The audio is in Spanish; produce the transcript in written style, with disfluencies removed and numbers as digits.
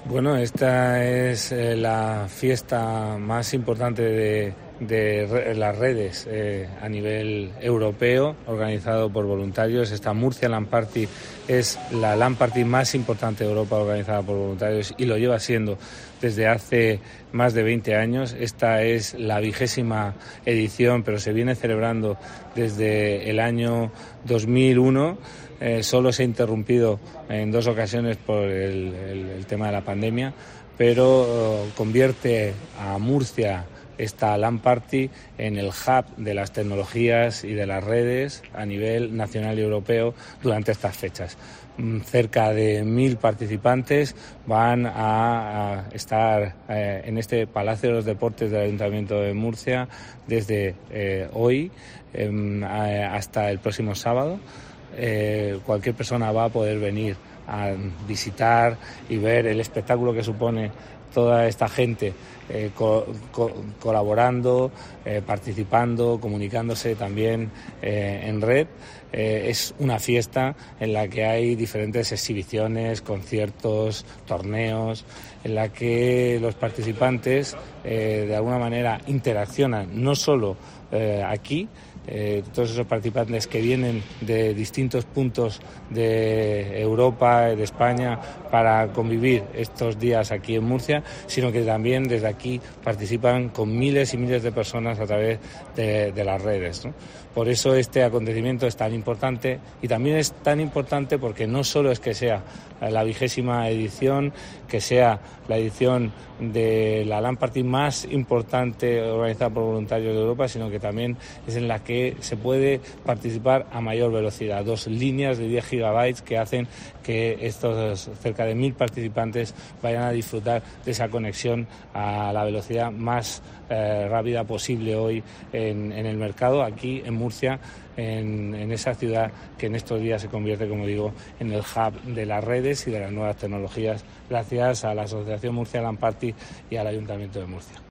Bueno, esta es la fiesta más importante de las redes a nivel europeo, organizado por voluntarios. Esta Murcia LAN Party es la LAN Party más importante de Europa organizada por voluntarios y lo lleva siendo desde hace más de 20 años. Esta es la 20ª edición, pero se viene celebrando desde el año 2001. Solo se ha interrumpido en 2 ocasiones por el tema de la pandemia, pero convierte a Murcia esta LAN Party en el hub de las tecnologías y de las redes a nivel nacional y europeo durante estas fechas. Cerca de 1000 participantes van a estar en este Palacio de los Deportes del Ayuntamiento de Murcia desde hoy hasta el próximo sábado. Cualquier persona va a poder venir a visitar y ver el espectáculo que supone toda esta gente colaborando, participando, comunicándose también en red. Es una fiesta en la que hay diferentes exhibiciones, conciertos, torneos, en la que los participantes de alguna manera interaccionan no solo aquí, todos esos participantes que vienen de distintos puntos de Europa, de España, para convivir estos días aquí en Murcia, sino que también desde aquí participan con miles y miles de personas a través de las redes, ¿no? Por eso este acontecimiento es tan importante, y también es tan importante porque no solo es que sea la 20ª edición, que sea la edición de la LAN Party más importante organizada por voluntarios de Europa, sino que también es en la que se puede participar a mayor velocidad. 2 líneas de 10 gigabytes que hacen que estos cerca de 1000 participantes vayan a disfrutar de esa conexión a la velocidad más rápida posible hoy en el mercado, aquí en Murcia, en esa ciudad que en estos días se convierte, como digo, en el hub de las redes y de las nuevas tecnologías, gracias a la Asociación Murcia LAN Party y al Ayuntamiento de Murcia.